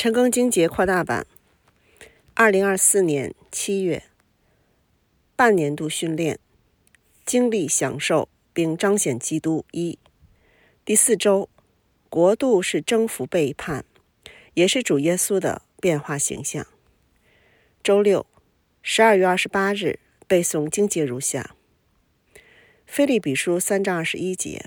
陈庚经节扩大版2024年7月半年度训练，经历享受并彰显基督1。第4周，国度是征服背叛，也是主耶稣的变化形象。周六12月28日背诵经节如下：腓立比书3章21节，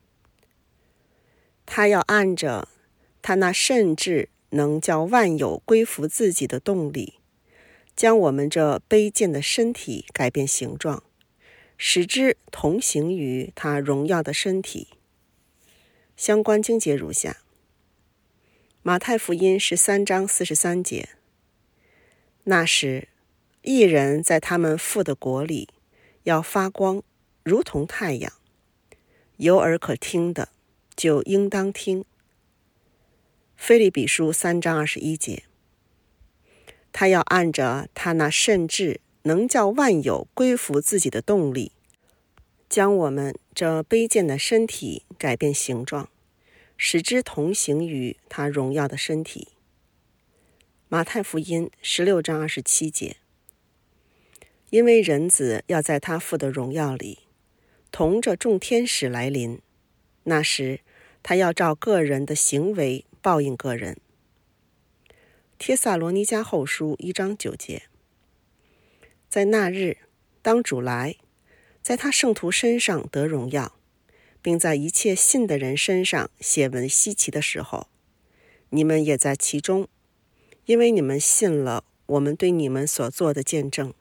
他要按着他那甚至能叫万有归服自己的动力，将我们这卑贱的身体改变形状，使之同行于他荣耀的身体。相关经节如下：马太福音13章43节，那时义人在他们父的国里要发光，如同太阳，有耳可听的就应当听。腓立比书3章21节，他要按着他那甚至能叫万有归服自己的动力，将我们这卑贱的身体改变形状，使之同行于他荣耀的身体。马太福音16章27节，因为人子要在他父的荣耀里同着众天使来临，那时他要照个人的行为报应个人。帖撒罗尼迦后书1章9节，在那日，当主来，在他圣徒身上得荣耀，并在一切信的人身上显为稀奇的时候，你们也在其中，因为你们信了我们对你们所做的见证。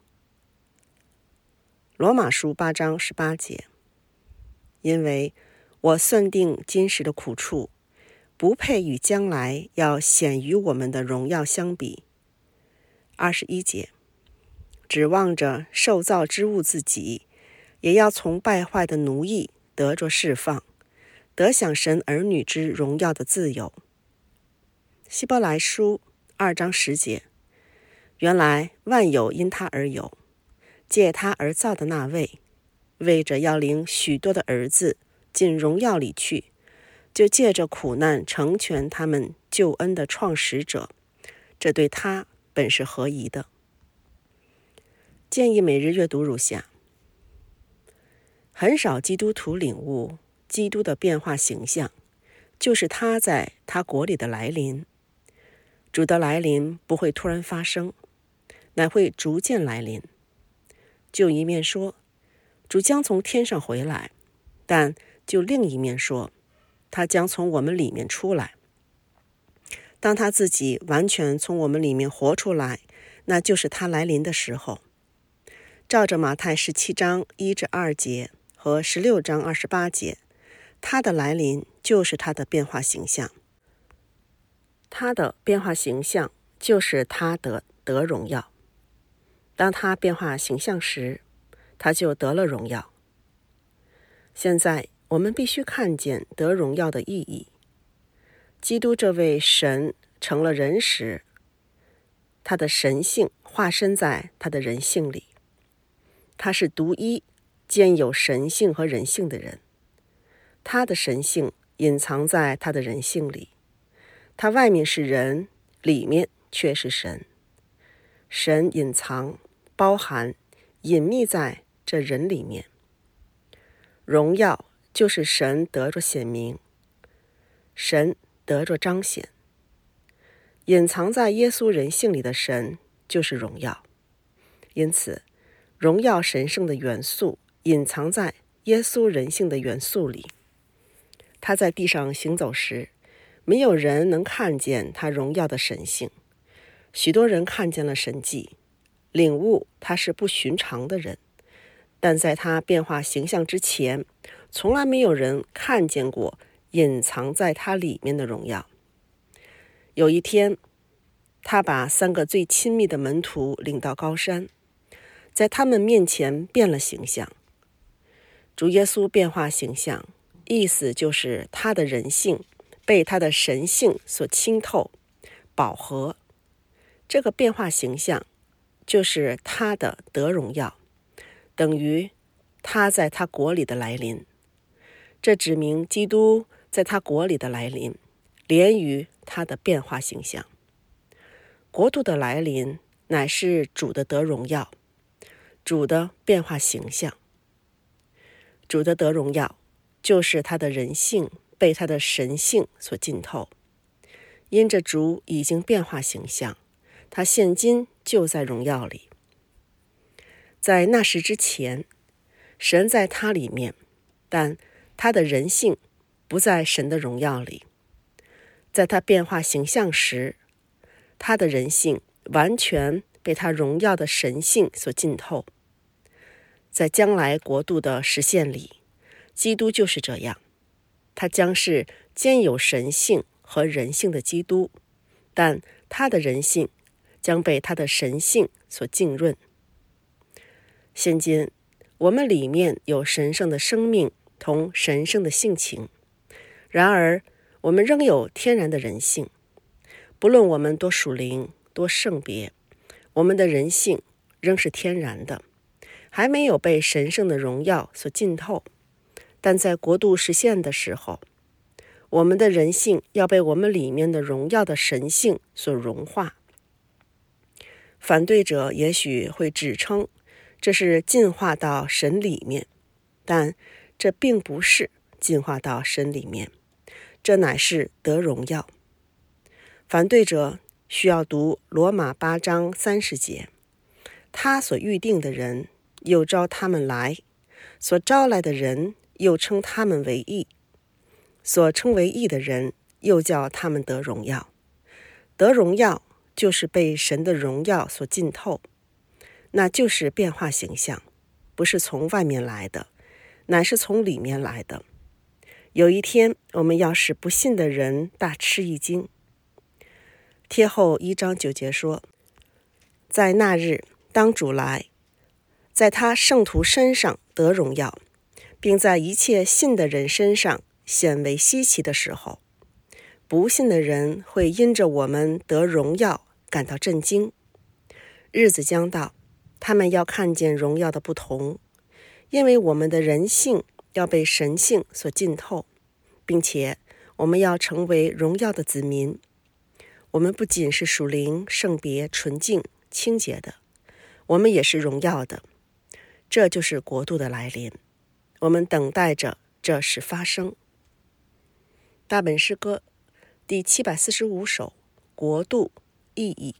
罗马书8章18节，因为我算定今时的苦处，不配与将来要显于我们的荣耀相比。21节，指望着受造之物自己，也要从败坏的奴役得着释放，得享神儿女之荣耀的自由。希伯来书2章10节，原来万有因他而有，借他而造的那位，为着要领许多的儿子进荣耀里去，就借着苦难成全他们救恩的创始者，这对他本是合宜的。建议每日阅读如下：很少基督徒领悟基督的变化形象，就是他在他国里的来临。主的来临不会突然发生，乃会逐渐来临。就一面说，主将从天上回来，但就另一面说，他将从我们里面出来。当他自己完全从我们里面活出来，那就是他来临的时候。照着马太17章1至2节和16章28节，他的来临就是他的变化形象。他的变化形象就是他得荣耀。当他变化形象时，他就得了荣耀。现在我们必须看见得荣耀的意义。基督这位神成了人时，他的神性化身在他的人性里。他是独一兼有神性和人性的人，他的神性隐藏在他的人性里。他外面是人，里面却是神。神隐藏、包含、隐秘在这人里面。荣耀就是神得着显明，神得着彰显。隐藏在耶稣人性里的神就是荣耀。因此，荣耀神圣的元素隐藏在耶稣人性的元素里。他在地上行走时，没有人能看见他荣耀的神性。许多人看见了神迹，领悟他是不寻常的人，但在他变化形象之前，从来没有人看见过隐藏在他里面的荣耀。有一天，他把3个最亲密的门徒领到高山，在他们面前变了形象。主耶稣变化形象，意思就是他的人性被他的神性所浸透、饱和。这个变化形象就是他的得荣耀，等于他在他国里的来临。这指明基督在他国里的来临，连于他的变化形象。 国度的来临乃是主的得荣耀，主的变化形象。主的得荣耀，就是他的人性被他的神性所浸透。因着主已经变化形象，他现今就在荣耀里。在那时之前，神在他里面，但他的人性不在神的荣耀里。在他变化形象时，他的人性完全被他荣耀的神性所浸透。在将来国度的实现里，基督就是这样，他将是兼有神性和人性的基督，但他的人性将被他的神性所浸润。现今我们里面有神圣的生命同神圣的性情，然而我们仍有天然的人性。不论我们多属灵多圣别，我们的人性仍是天然的，还没有被神圣的荣耀所浸透。但在国度实现的时候，我们的人性要被我们里面的荣耀的神性所融化。反对者也许会指称这是进化到神里面，但这并不是进化到神里面，这乃是得荣耀。反对者需要读罗马8章30节，他所预定的人又招他们来，所招来的人又称他们为义，所称为义的人又叫他们得荣耀。得荣耀就是被神的荣耀所浸透，那就是变化形象，不是从外面来的，乃是从里面来的。有一天我们要使不信的人大吃一惊。帖后1章9节说，在那日当主来，在他圣徒身上得荣耀，并在一切信的人身上显为稀奇的时候，不信的人会因着我们得荣耀感到震惊。日子将到，他们要看见荣耀的不同，因为我们的人性要被神性所浸透，并且我们要成为荣耀的子民。我们不仅是属灵、圣别、纯净、清洁的，我们也是荣耀的。这就是国度的来临，我们等待着这事发生。大本诗歌第745首，国度意义。